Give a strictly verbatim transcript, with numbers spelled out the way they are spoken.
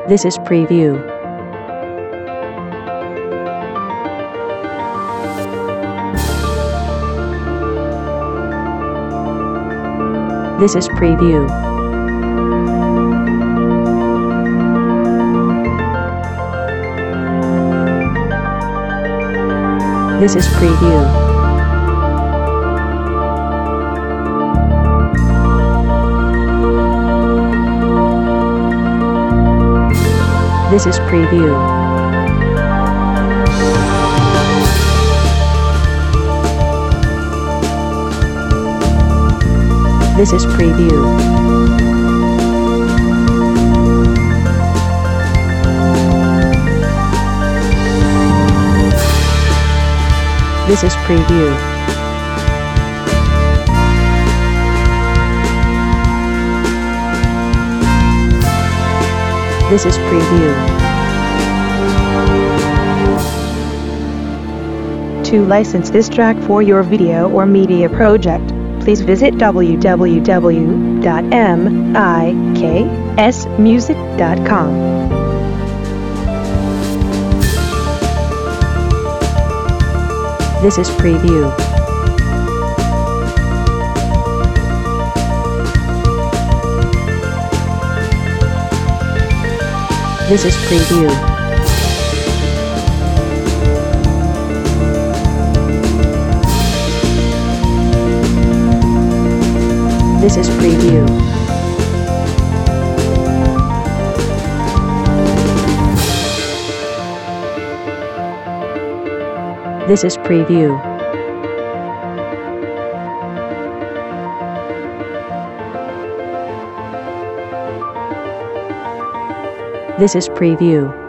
This is preview. This is preview. This is preview. This is preview. This is preview. This is preview. This is preview. To license this track for your video or media project, please visit w w w dot m i k s music dot com. This is preview. This is preview. This is preview. This is preview. This is preview.